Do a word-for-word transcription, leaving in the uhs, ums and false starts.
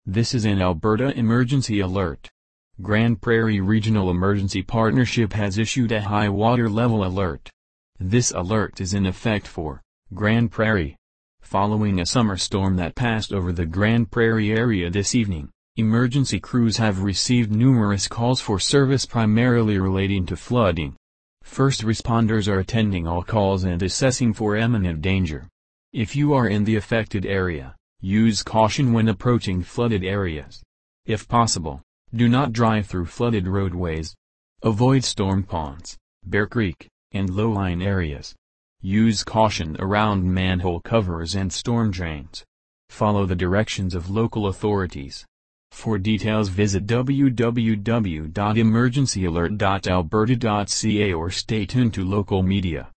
This is an Alberta emergency alert. Grande Prairie Regional Emergency Partnership has issued a high water level alert. This alert is in effect for Grande Prairie. Following a summer storm that passed over the Grande Prairie area this evening, emergency crews have received numerous calls for service primarily relating to flooding. First responders are attending all calls and assessing for imminent danger. If you are in the affected area, use caution when approaching flooded areas. If possible, do not drive through flooded roadways. Avoid storm ponds, Bear Creek, and low-lying areas. Use caution around manhole covers and storm drains. Follow the directions of local authorities. For details visit w w w dot emergency alert dot alberta dot c a or stay tuned to local media.